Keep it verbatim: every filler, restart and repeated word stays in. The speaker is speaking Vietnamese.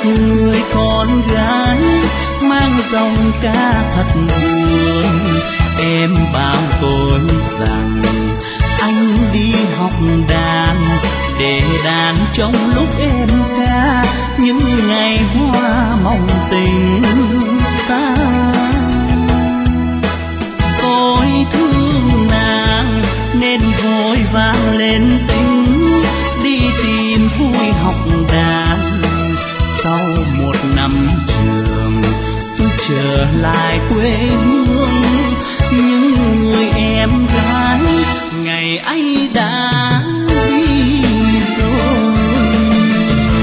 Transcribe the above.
người con gái mang dòng ca thật buồn. Em bảo tôi rằng anh đi học đàn để đàn trong lúc em ca những ngày hoa mong tình ta. Tôi thương nàng nên vội vàng lên tính đi tìm vui học đàn. Sau một năm trường tôi trở lại quê hương những người em gái ngày ấy đã